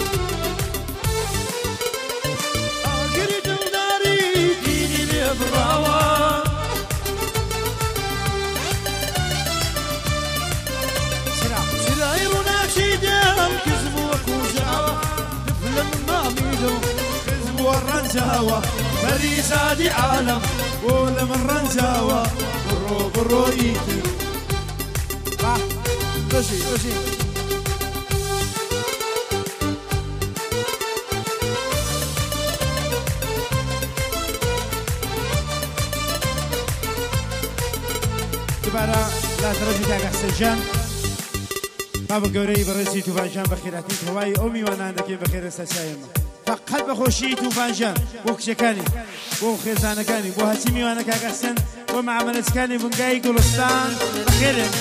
ئاگری دڵداری بینی لێ بڕاوە سرای ڕووناکشی دێم کزم وەکو ژاوە دفلم مامیدۆ کزم وە ڕەنجاوە فەریزادی عالەم بۆ لە من ڕەنجاوە بڕۆ بڕۆیی تر بەشی بەشی دوبارە لاترەجی تاگەستەجان بابا گەورەی بەڕێزی توفانجان بە خێراتی هەوای ئەو میوانان دەکەین بە خێرە سەسایەمە فقط بە خۆشی توفانجان بۆ کچەکانی بۆ خێزانەکانی بۆ هەچی میوانە کاگەستن بۆ معاملەتەکانی بنگای گوڵستان بەخێرن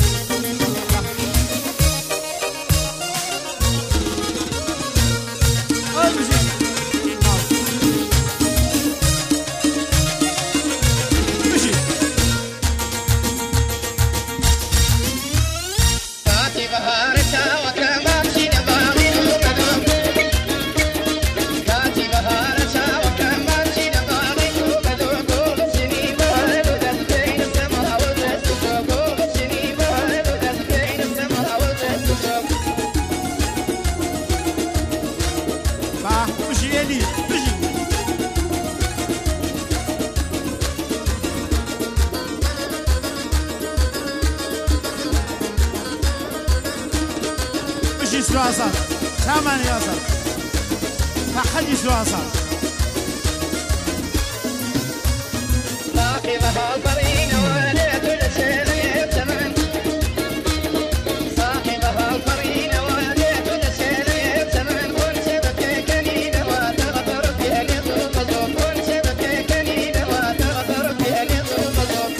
سواسان سامانی آسان فقط سواسان باقي بها الفرين ولا كل شيء يتمن صاحبها الفرين ولا كل شيء يتمن كنت بكيكني وتغفر بها لطوف ذوق كنت بكيكني وتغفر بها لطوف ذوق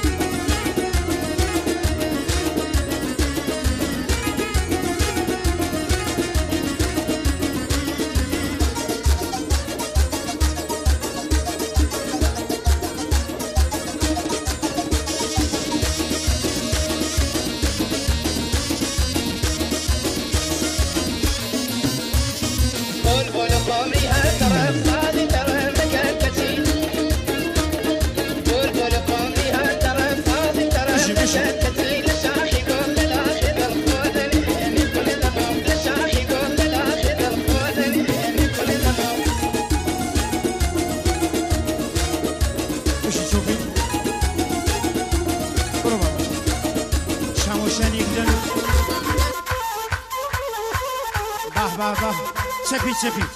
سپید سپید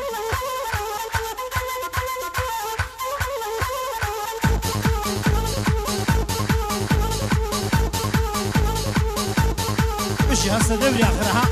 بشي هسه دوري آخرها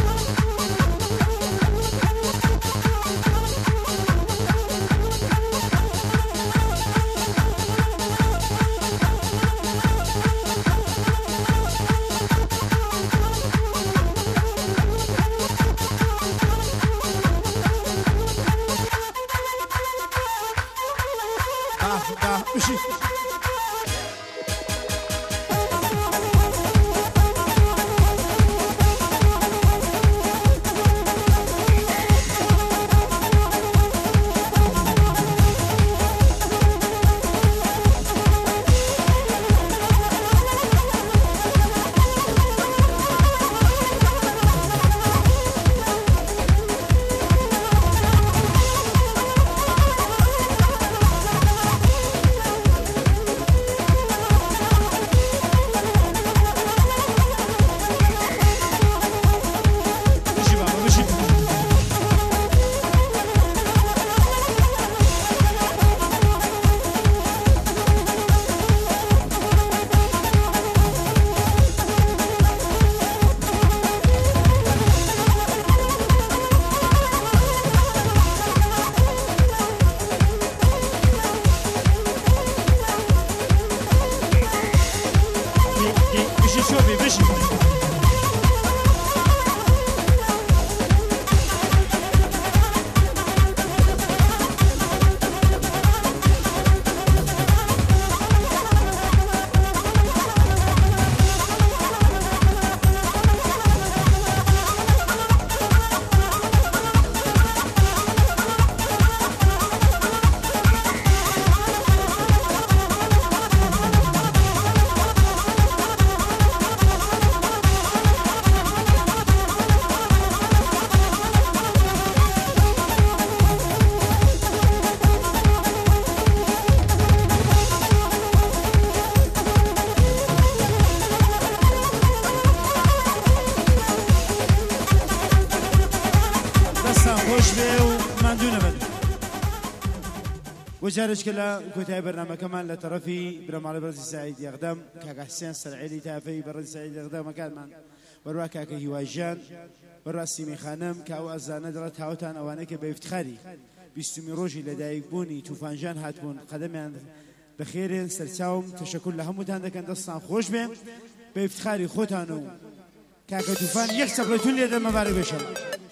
بشي خوش بێ و ماندوو نەبن. وجارش كلا كتاب برنامج كمان لطرفي برمال برز سعيد يقدم كحسين سرعيلي تافي برز سعيد يقدم مكان من بروا كاكي هواجان بروا سيمي خانم كاو أزانة درت هاوتان أوانك بافتخاري بيستمي روجي لدايق بوني توفانجان هاتبون قدم بخير سرساوم تشكر لهم وتاندك كان دستان خوش بهم بافتخاري خوتانو كاكا توفان يحسب لتولي هذا المبارك بشم.